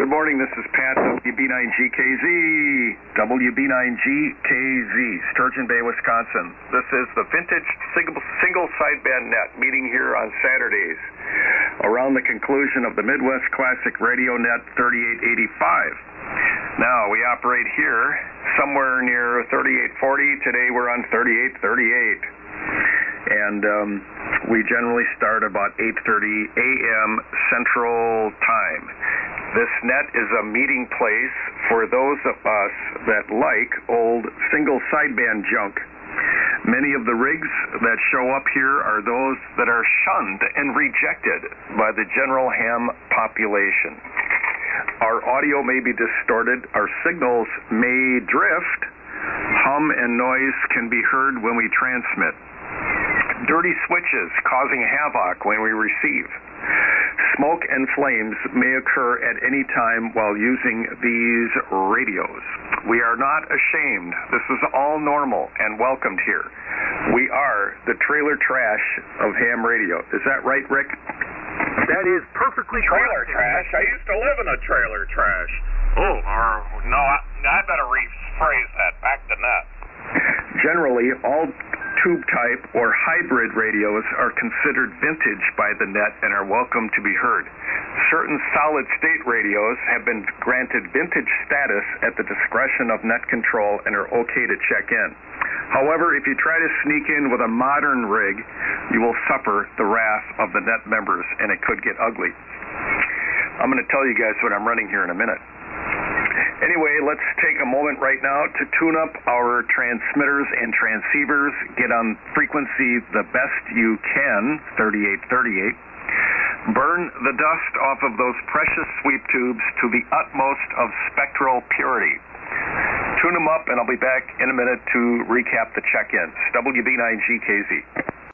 Good morning, this is Pat, WB9GKZ, WB9GKZ, Sturgeon Bay, Wisconsin. This is the vintage single sideband net meeting here on Saturdays around the conclusion of the Midwest Classic Radio Net 3885. Now, we operate here somewhere near 3840. Today we're on 3838. And we generally start about 8:30 a.m. Central Time. This net is a meeting place for those of us that like old single sideband junk. Many of the rigs that show up here are those that are shunned and rejected by the general ham population. Our audio may be distorted, our signals may drift, hum and noise can be heard when we transmit. Dirty switches causing havoc when we receive. Smoke and flames may occur at any time while using these radios. We are not ashamed. This is all normal and welcomed here. We are the trailer trash of ham radio. Is that right, Rick? That is perfectly trailer trash? I used to live in a trailer trash. Oh, no, I better rephrase that. Back to net. Generally, all tube type or hybrid radios are considered vintage by the net and are welcome to be heard. Certain solid state radios have been granted vintage status at the discretion of net control and are okay to check in. However, if you try to sneak in with a modern rig, you will suffer the wrath of the net members and it could get ugly. I'm going to tell you guys what I'm running here in a minute. Anyway, let's take a moment right now to tune up our transmitters and transceivers, get on frequency the best you can, 3838. Burn the dust off of those precious sweep tubes to the utmost of spectral purity. Tune them up, and I'll be back in a minute to recap the check-ins. WB9GKZ.